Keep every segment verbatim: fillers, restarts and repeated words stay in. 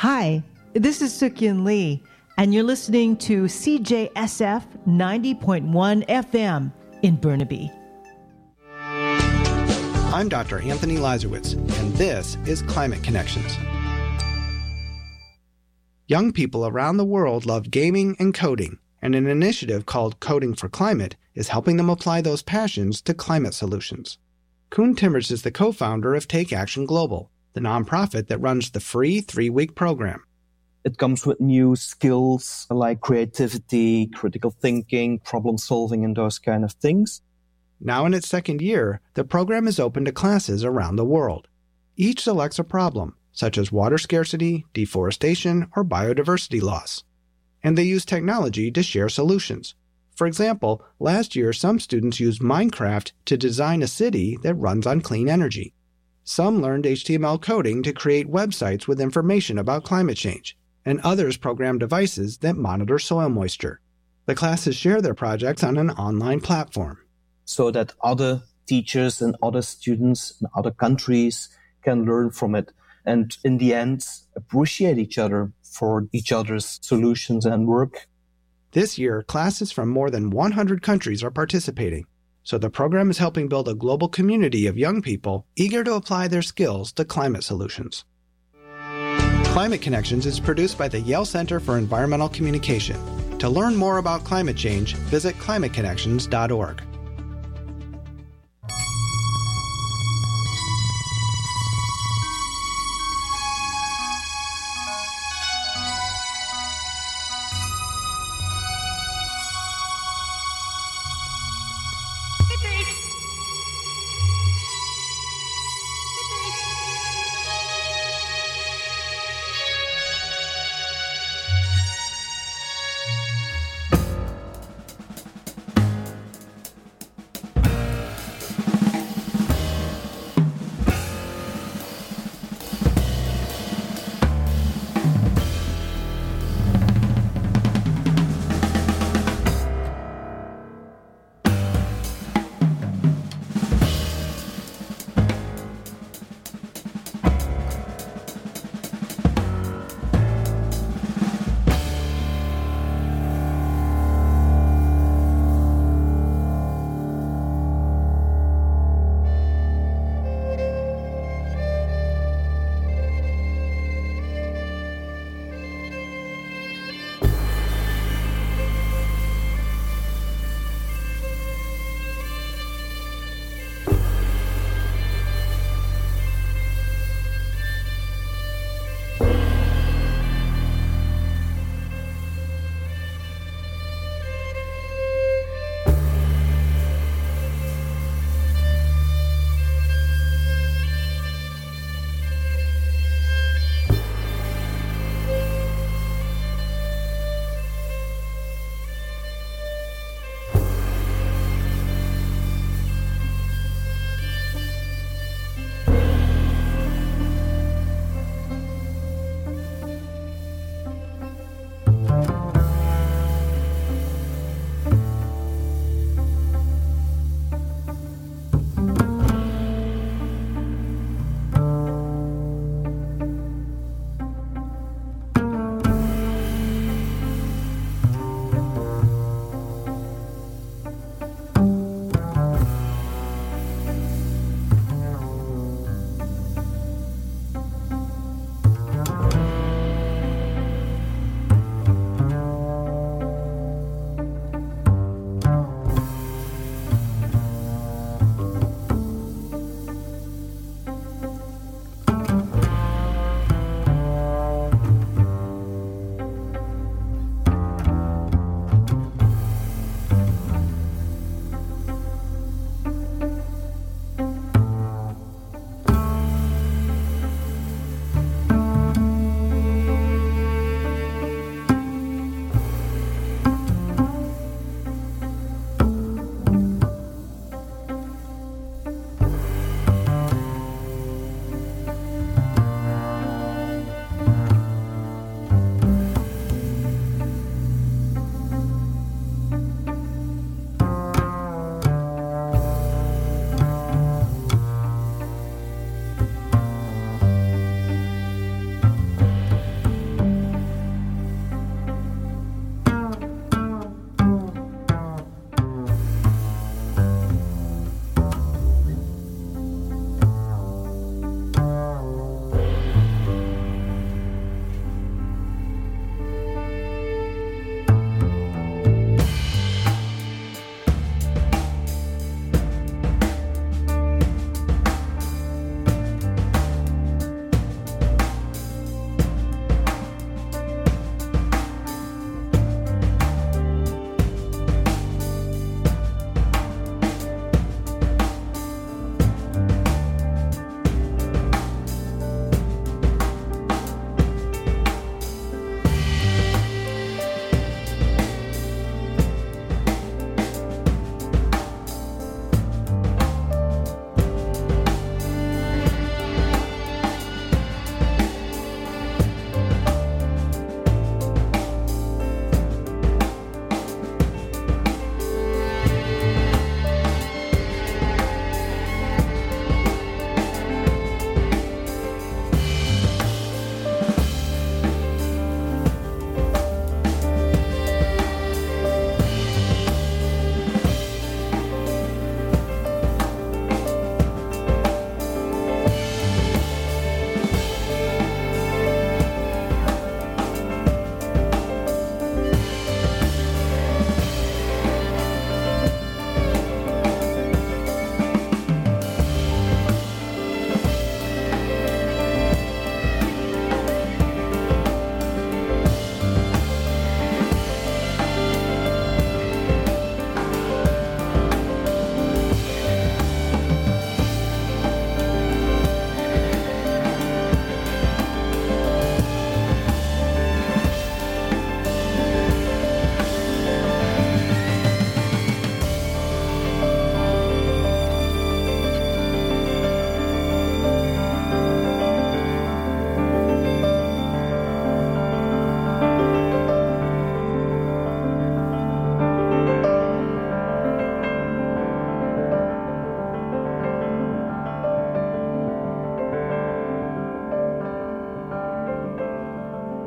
Hi, this is Suk-Yin Lee, and you're listening to C J S F ninety point one F M in Burnaby. I'm Doctor Anthony Lazarowitz, and this is Climate Connections. Young people around the world love gaming and coding, and an initiative called Coding for Climate is helping them apply those passions to climate solutions. Koen Timmers is the co-founder of Take Action Global, the nonprofit that runs the free three-week program. It comes with new skills like creativity, critical thinking, problem solving, and those kind of things. Now in its second year, the program is open to classes around the world. Each selects a problem, such as water scarcity, deforestation, or biodiversity loss. And they use technology to share solutions. For example, last year some students used Minecraft to design a city that runs on clean energy. Some learned H T M L coding to create websites with information about climate change, and others programmed devices that monitor soil moisture. The classes share their projects on an online platform, so that other teachers and other students in other countries can learn from it and in the end appreciate each other for each other's solutions and work. This year, classes from more than one hundred countries are participating, so the program is helping build a global community of young people eager to apply their skills to climate solutions. Climate Connections is produced by the Yale Center for Environmental Communication. To learn more about climate change, visit climate connections dot org.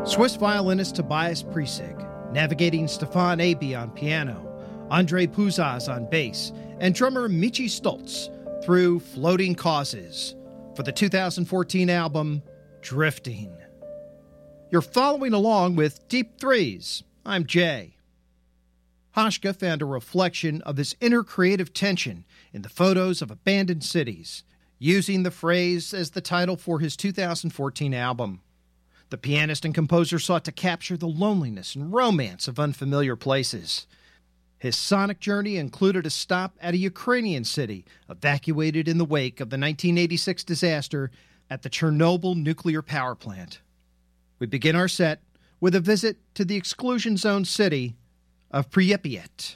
Swiss violinist Tobias Priesig, navigating Stefan Aby on piano, Andre Puzaz on bass, and drummer Michi Stoltz through Floating Causes for the two thousand fourteen album Drifting. You're following along with Deep Threes. I'm Jay. Hauschka found a reflection of this inner creative tension in the photos of abandoned cities, using the phrase as the title for his two thousand fourteen album. The pianist and composer sought to capture the loneliness and romance of unfamiliar places. His sonic journey included a stop at a Ukrainian city evacuated in the wake of the nineteen eighty-six disaster at the Chernobyl nuclear power plant. We begin our set with a visit to the exclusion zone city of Pripyat.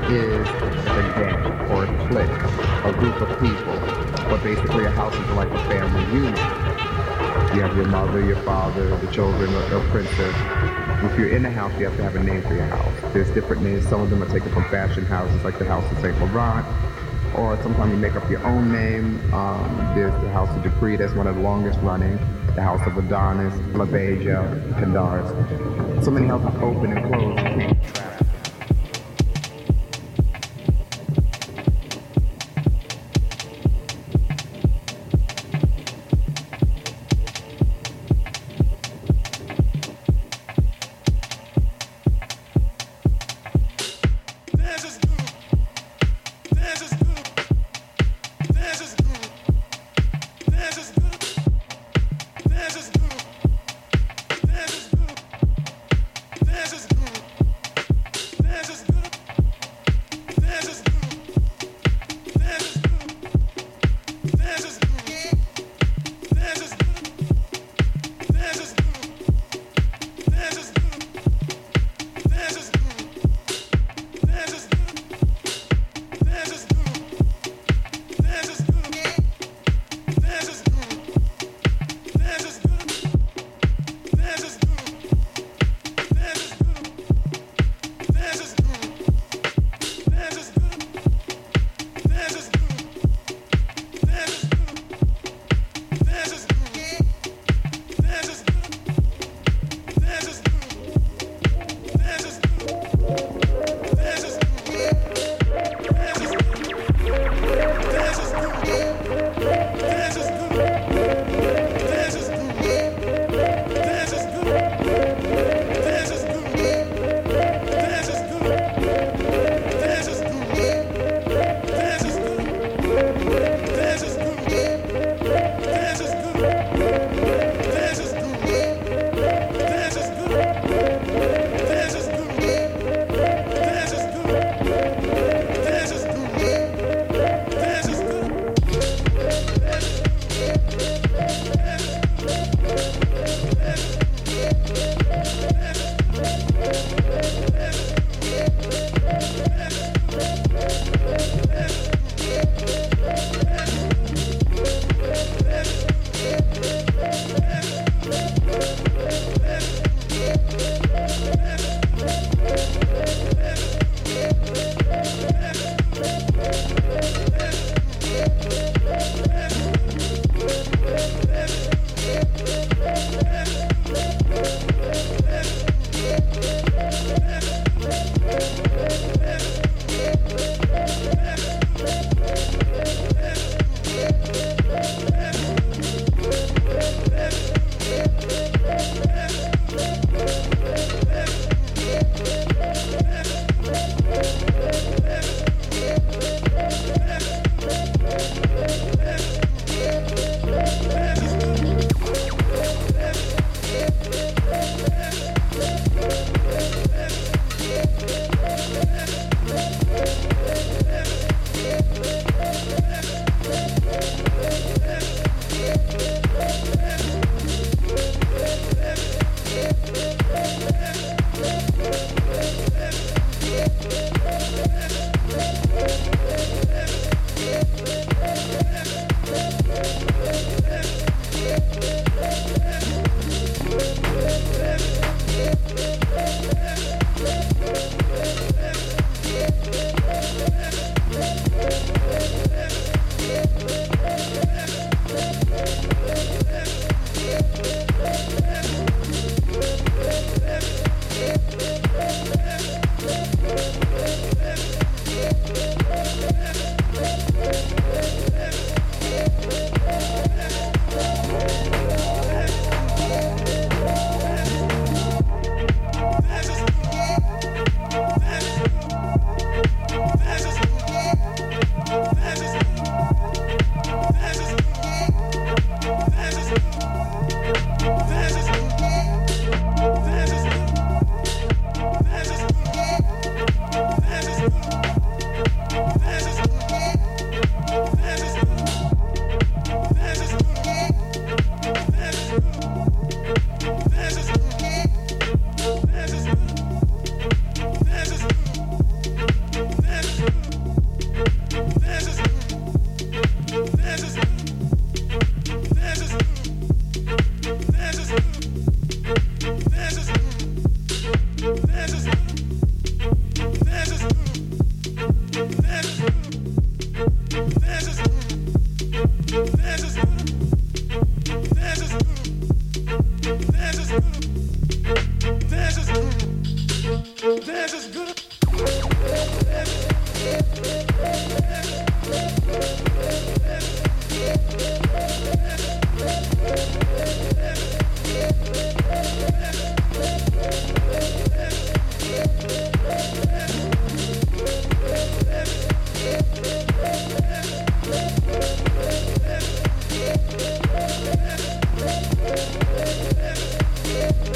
is a gang or a clique, a group of people. But basically a house is like a family unit. You have your mother, your father, the children, a, a princess. If you're in a house, you have to have a name for your house. There's different names. Some of them are taken from fashion houses, like the House of Saint Laurent. Or sometimes you make up your own name. Um, there's the House of Dupree, that's one of the longest running. The House of Adonis, La Beja, Candaris. So many houses open and close to keep track.